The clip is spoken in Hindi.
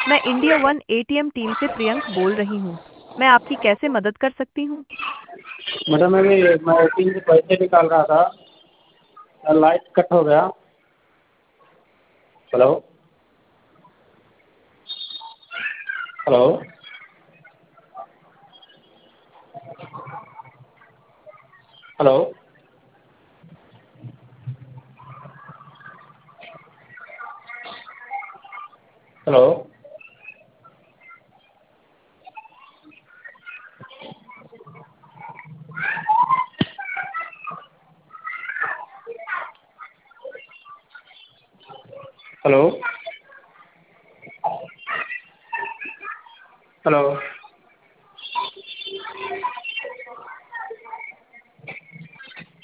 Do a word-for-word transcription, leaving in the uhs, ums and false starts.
मैं इंडिया वन एटीएम टीम से प्रियंक बोल रही हूँ। मैं आपकी कैसे मदद कर सकती हूँ? मैडम अभी मैं एटीएम से पैसे निकाल रहा था, लाइट कट हो गया। Hello hello hello hello hello hello